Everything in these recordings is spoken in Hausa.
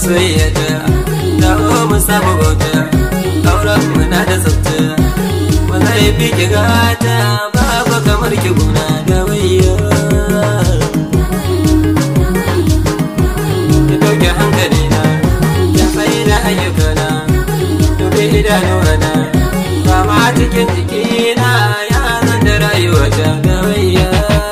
masoyiya ta dawo mu samu bauta auren mu na da tsafta ba zai fi ki gata babu kamar ki guna da wayya ki dauke hankali na ya tsaye da ayyukana dubi idanuwana ba ma cikin jikina ya zan da rayuwa ta da wayya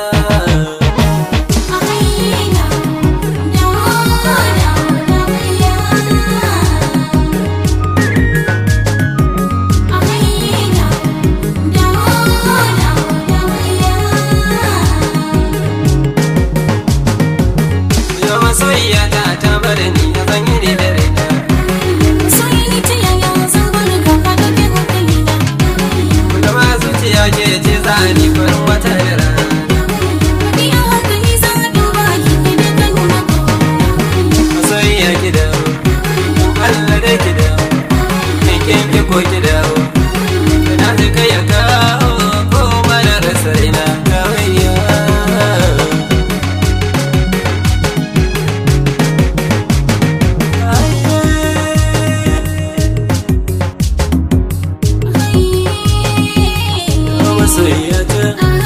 masoyiya ta bar ni na san yi da raina Soyayya ta yaya zan bari ka ka dauke hankali na kuma ma zuciya ke ce za ni farin wata da rana Ni a hankali zan duba ki da ka nuna masoyiya ki dawo Allah dai ki dawo kin ki ko ki dawo na ji kai ya kawo ko mara rasa raina kawaiya masoyiya ta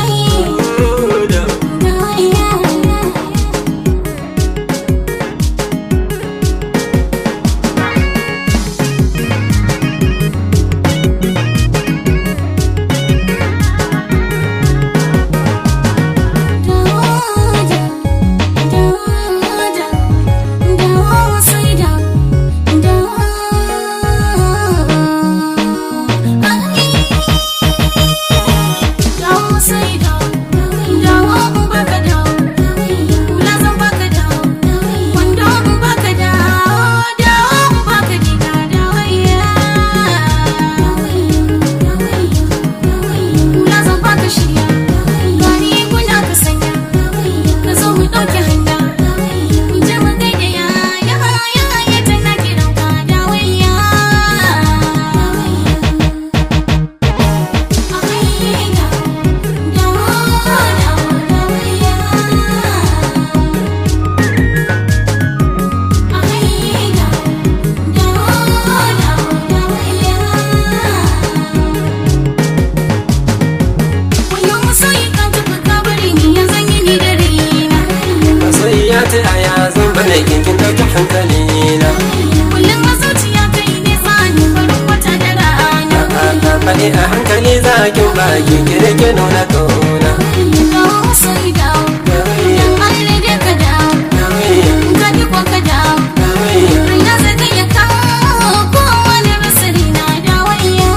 ta yaya zan bane kinkin dauki hankali na kullum a zuciya kai ne sani farin wata da rana faɗi a hankali za kin ba ki kirke nuna kauna dawo sai dawo dan Allah dai ka dawo ka ji ko ka dawo raina zai kai ya kawo ko wani rasari na dawaiya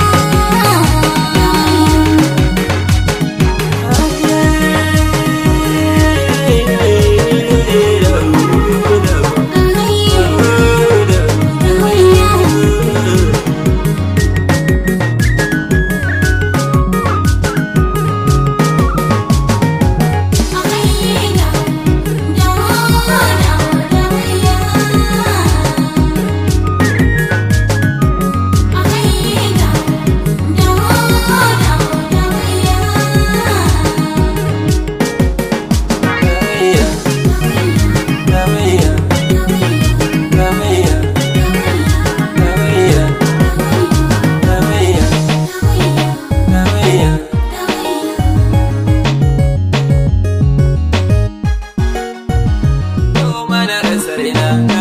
Sarina